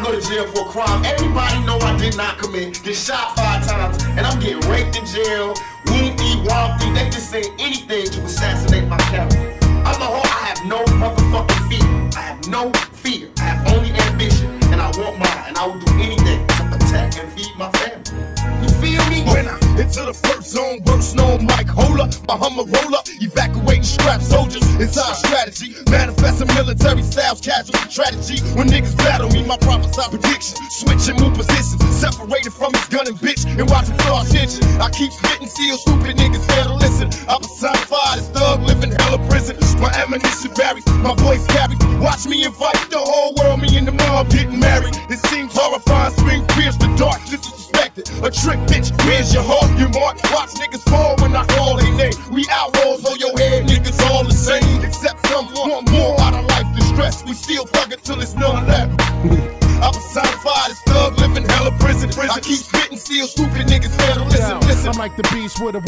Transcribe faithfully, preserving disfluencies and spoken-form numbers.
go to jail for a crime everybody know I did not commit. Get shot five times, and I'm getting raped in jail. Wompy, wompy, they just say anything to assassinate my character. I'm a hoe, I have no motherfucking fear. I have no fear. I have only ambition, and I want mine, and I will do anything to protect and feed my family. You feel me? When I into the first zone, bursting on Mike Hola, my Hummer roller, evacuating strapped soldiers. It's our strategy, manifesting military styles, casual strategy. When niggas battle me, my prophesy predictions, switch and move positions, separated from his gun and bitch, and watch him flash engine. I keep spitting, still stupid niggas fail to listen. I personified as thug, living hella prison. My ammunition varies, my voice carries. Watch me invite the whole world, me and the mob getting married. It seems horrifying, spring pierce the dark, disrespected. A trick, bitch, where's your heart? You mark, watch niggas fall when I call their name. We outlaws, hold your head, niggas all the same. Except some want more out of life than stress. We still thug it till it's none left. I personified as thug, living hella prison. I keep spitting, still stupid niggas fail to listen, listen. I'm like the beast with a